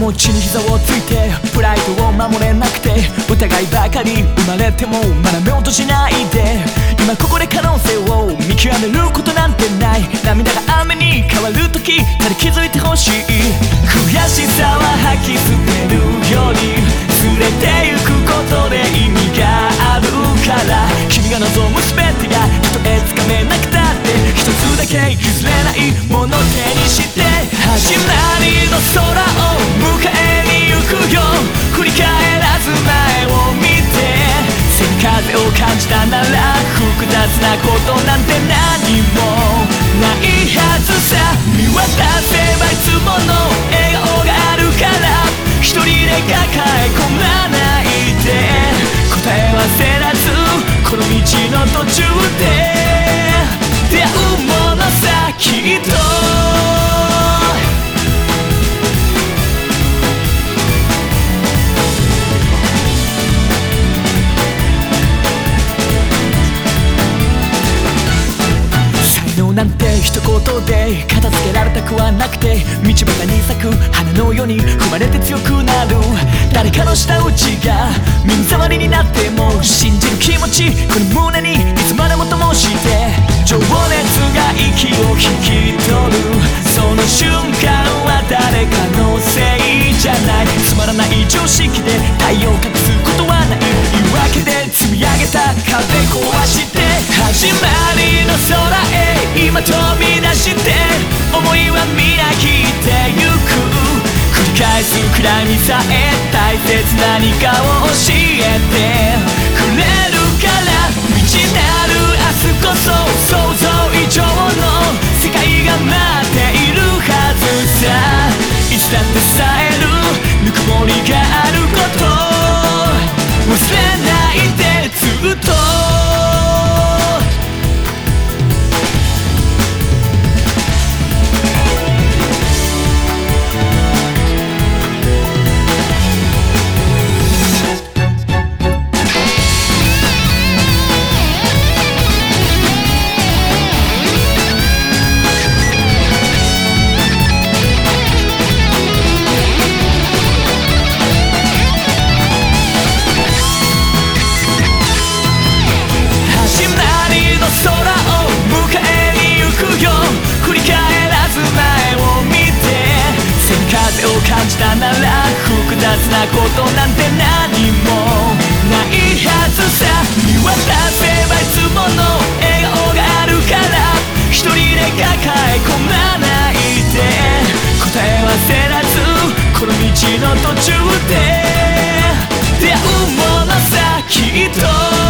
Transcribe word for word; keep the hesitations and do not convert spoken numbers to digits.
も地に膝をついてプライドを守れなくて疑いばかり生まれても学べようとしないで今ここで可能性を見極めることなんてない涙が雨に変わる時ただ気づいてほしい悔しさは吐き捨てるより連れてゆくことで意味があるから君が望む全てがたとえつかめなくたって一つだけ譲れないもの手にして始まりの空を迎えに行くよ振り返らず前を見て背に風を感じたなら複雑なことなんて何もないはずさ見渡せばいつもの笑顔があるから一人で抱え込まないで答えは焦らずこの道の途中で出会うものさきっとなんて一言で片付けられたくはなくて道端に咲く花のように踏まれて強くなる誰かの舌打ちが耳障りになっても信じる気持ちこの胸にいつまでも灯して情熱が息を引き取るその瞬間は誰かのせいじゃないつまらない常識で太陽を隠すことはない言い訳で積み上げた壁壊して始まりの空へ今飛び出して思いはみなぎってゆく繰り返すくらいにさえ大切な何かを教えてくれるから未知なる明日こそ想像以上の世界が待っているはずさいつだってさえるぬくもりがあること忘れないでずっと空を迎えに行くよ振り返らず前を見て背に風を感じたなら複雑なことなんて何もないはずさ見渡せばいつもの笑顔があるから一人で抱え込まないで答えは焦らずこの道の途中で出会うものさきっと